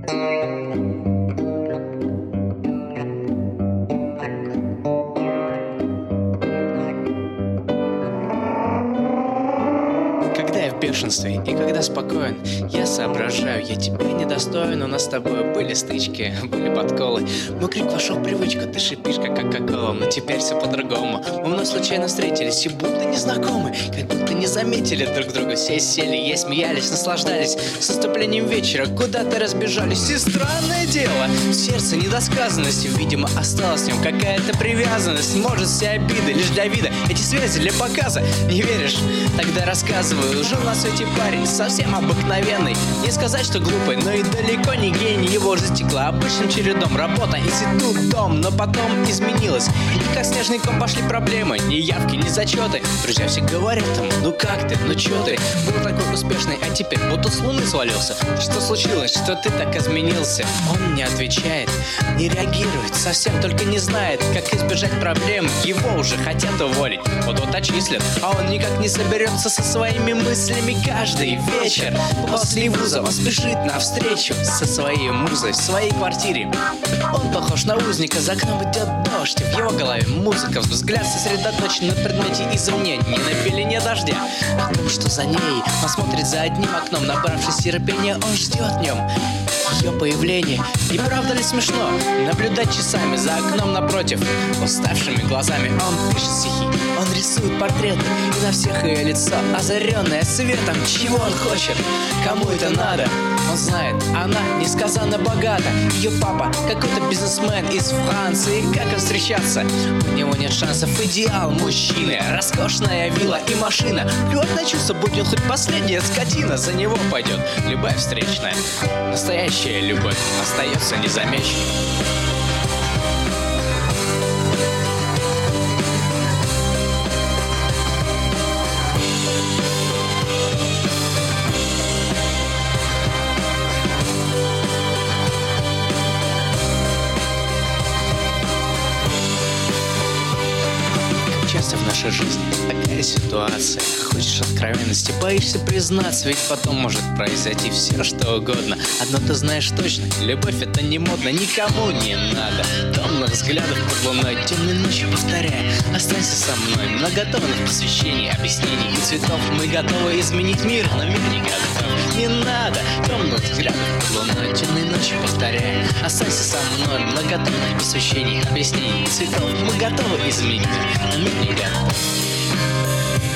Когда я в бешенстве и когда спокоен, я соображаю, я тебя недостоин. У нас с тобой были стычки, были подколы. Мой крик вошел в привычку, ты шипишь, как Кока-Кола. Но теперь все по-другому. Мы вновь случайно встретились и будто незнакомы, как будто не заметили друг друга. Все сели, есть, смеялись, наслаждались. С наступлением вечера куда-то разбежались. И странное дело, в сердце недосказанность. Видимо, осталась в нем какая-то привязанность. Может, все обиды лишь для вида, эти связи для показа. Не веришь? Тогда рассказываю. Жил на свете парень, совсем обыкновенный. Не сказать, что глупый, но и далеко не гений. Его жизнь текла обычным чередом. Работа, институт, дом, но потом изменилось. И как снежный ком пошли проблемы. Ни явки, ни зачеты. Друзья все говорят ему: ну как ты, ну чё ты? Был такой успешный, а теперь будто с луны свалился. Что случилось, что ты так изменился? Он не отвечает, не реагирует, совсем только не знает, как избежать проблем. Его уже хотят уволить, вот отчислят, а он никак не соберется со своими мыслями. Каждый вечер после вуза он спешит навстречу со своей музой в своей квартире. Он похож на узника, за окном идет дождь, в его голове музыка, взгляд сосредоточен на предмете извне, не на пелене дождя, а том, что за ней. Он смотрит за одним окном, набравшись терпения, он ждет в нем ее появление. И правда ли смешно наблюдать часами за окном напротив? Уставшими глазами он пишет стихи, он рисует портреты, и на всех ее лицо озаренное светом. Чего он хочет? Кому это надо? Он знает, она несказанно богата. Ее папа какой-то бизнесмен из Франции. Как им встречаться? У него нет шансов. Идеал мужчины, роскошная вилла и машина. Плевать на чувство, будь он хоть последняя скотина. За него пойдет любая встречная. Настоящая любовь остается незамеченной. Часто в нашей жизни такая ситуация. Хочешь откровенности, боишься признаться, ведь потом может произойти все, что угодно. Одно ты знаешь точно, любовь это не модно, никому не надо томных взглядов под луной, темной ночью повторяя: останься со мной. Многотонных посвящений, объяснений и цветов. Мы готовы изменить мир, но мир не готов. Не надо томных взглядов под луной, темной ночью повторяя: останься со мной. Многотонных посвящений, объяснений и цветов. Мы готовы изменить мир, но мир не готов.